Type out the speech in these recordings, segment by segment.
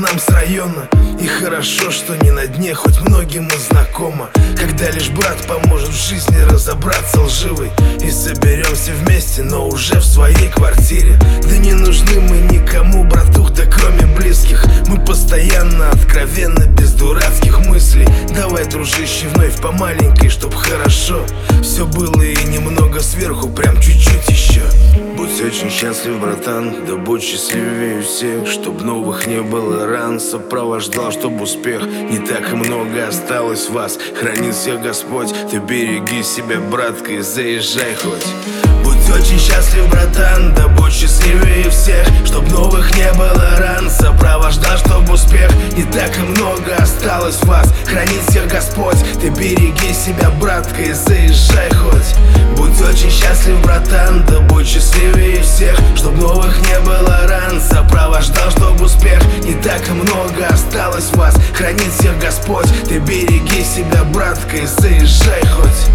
нам с района. И хорошо, что не на дне, хоть многим и знакомо. Когда лишь брат поможет в жизни разобраться лживой. И соберемся вместе, но уже в своей квартире. Да не нужны мы никому, братух, да кроме близких. Мы постоянно откровенно, без дурацких мыслей. Давай, дружище, вновь по маленькой, чтоб хорошо все было и немного сверху, прям чуть-чуть еще. Будь очень счастлив, братан, да будь счастливее всех. Чтоб новых не было ран, сопровождал, чтоб успех. Не так и много осталось вас, хранит всех Господь. Ты береги себя, братка, и заезжай хоть. Будь очень счастлив, братан, да будь счастливее всех. Чтоб новых не было ран, сопровождал, чтоб успех. Не так и много осталось вас, хранит всех Господь. Ты береги себя, братка, и заезжай хоть. Будь очень счастлив, братан, да будь счастливее всех. Чтоб новых не было ран, сопровождал, чтоб успех. Не так и много осталось вас, хранит всех Господь. Ты береги себя, братка, и заезжай хоть.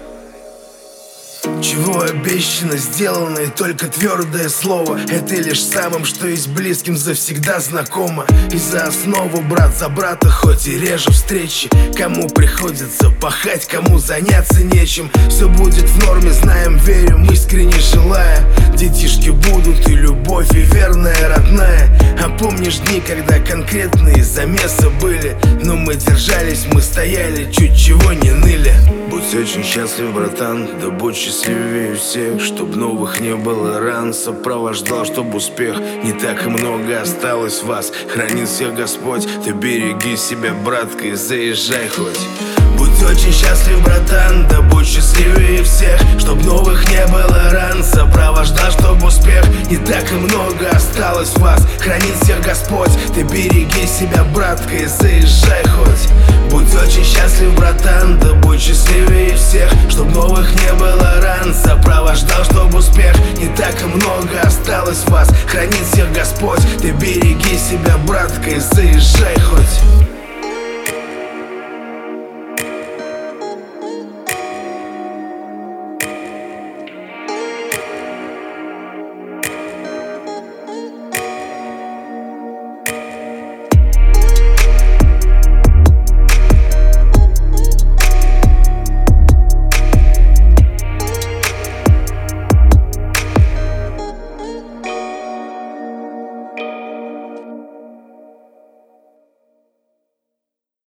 Чего обещано, сделано, и только твердое слово. Это лишь самым, что есть близким, завсегда знакомо. И за основу брат за брата, хоть и реже встречи. Кому приходится пахать, кому заняться нечем. Все будет в норме, знаем, верим, искренне желая. Детишки будут, и любовь, и верная родная. А помнишь дни, когда конкретные замесы были? Но мы держались, мы стояли, чуть чего не ныли. Будь очень счастлив, братан, да будь счастливее всех. Чтоб новых не было ран, сопровождал, чтоб успех. Не так и много осталось вас, хранит всех Господь. Ты береги себя, братка, и заезжай хоть. Будь очень счастлив, братан, да будь счастливее всех. Чтоб новых не было ран, сопровождал, чтоб успех. Не так и много осталось вас, хранит всех Господь. Ты береги себя, братка, и заезжай хоть. Будь очень счастлив, братан, да будь счастливее всех. Чтоб новых не было ран, сопровождал, чтоб успех. Не так и много осталось вас, хранит всех Господь. Ты береги себя, братка, и заезжай хоть.